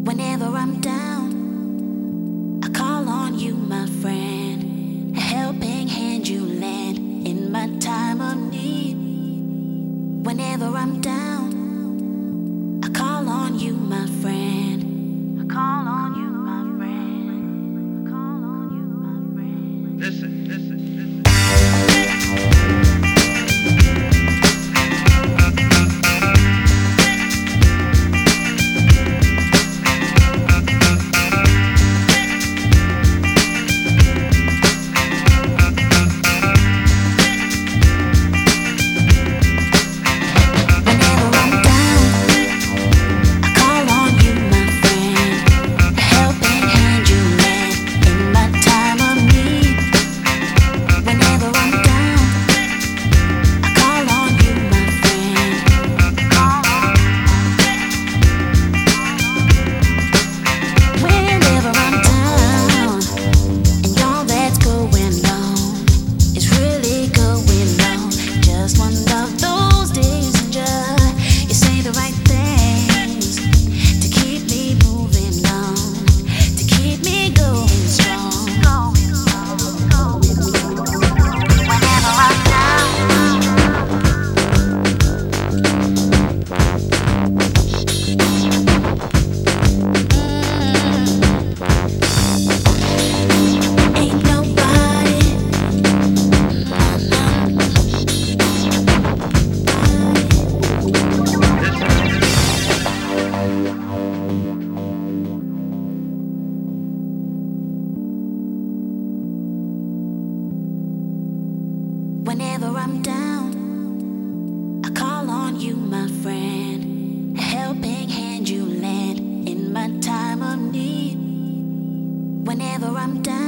Whenever I'm down, I call on you, my friend. A helping hand you lend in my time of need. Whenever I'm down, I call on you, my friend. I call on you, my friend. I call on you, my friend. Listen. Whenever I'm down, I call on you, my friend. A helping hand you lend in my time of need. Whenever I'm down,